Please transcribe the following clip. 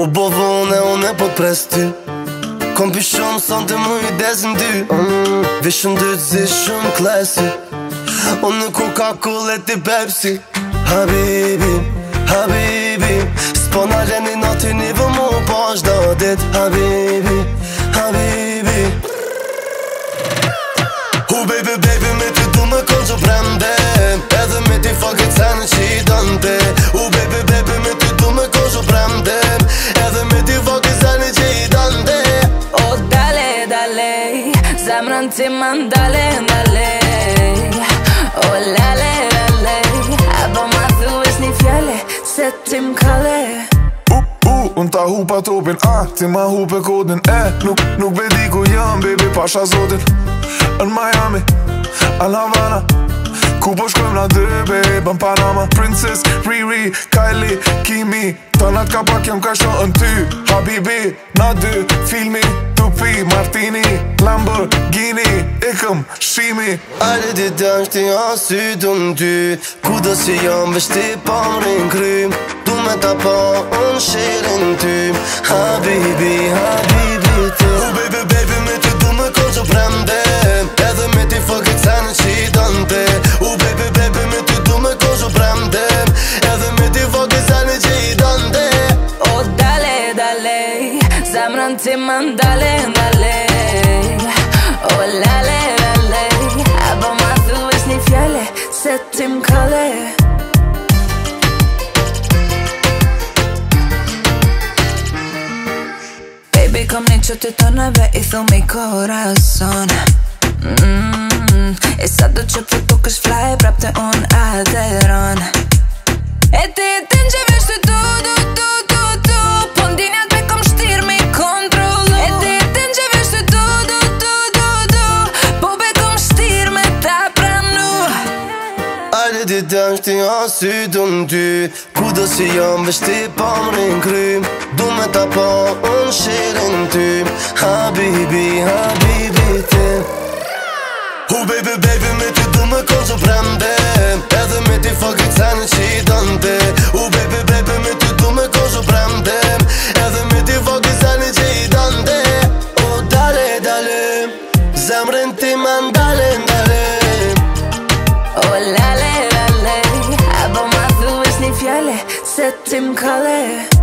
U bovone unë po t'pres ty Kom pi shumë son të mu i desin ty Vishëm dy të zi shumë klasi Unë në Coca-Cola e ti Pepsi Habibi, Habibi S'po na leni noti një vë mu po është do dit Habibi, Habibi Baby, baby, me ty du me konë që prende Edhe me ti fucking cene që i dënde baby, baby, me ty du me konë që prende Edhe me ti fucking cene që i dënde dale, dale Zemrën ti man dale, dale lale, lale Abo ma thuesh një fjale Se ti m'kale Unë ta hupa topin, ti ma hupe kodin Nuk bedi ku jam, baby, pasha zotin Në Miami, Al Havana Ku po shkojmë na dy, babe, në Panama Princess, Riri, Kylie, Kimi Tanat ka pak jam ka shohën ty Habibi, na dy, filmi Tupi, Martini, Lamborghini Ikëm, shimi Ajde ti dënsh ti asytu m'ty Kudo si jam vesh ti pa m'rin krym Du me ta pa unë shirin ty Habibi, Habibi ty baby, baby, me ty du me konë që prende Edhe me ti fucking cene që i dënde baby, baby, me ty du me konë që prende Edhe me ti fucking cene që i dënde dale, dale Zemrën ti man dale, dale lale, lale Abo ma thuesh një fjale Se ti m'kale Baby, kom një që ty tonëve I thumi corazon E sa do që për tuk është fly Prap të unë aderon E ti të në që vesh të tu Po ndinjat me kom shtir me kontrolu E ti të në që vesh të tu Po be kom shtir me ta pranu Ajde ti dënsh ti asytu m'ty Kudo si jam vesh ti pa m'rin krym Du me ta pa unë shirin ty Habibi, Habibi ty baby, baby, me ty du me konë që prende Edhe me ti fucking cene që i dënde baby, baby, me ty du me konë që prende Edhe me ti fucking cene që i dënde dale, dale Zemrën ti man dale, dale lale, lale Abo ma thuesh një fjale Se ti m'kale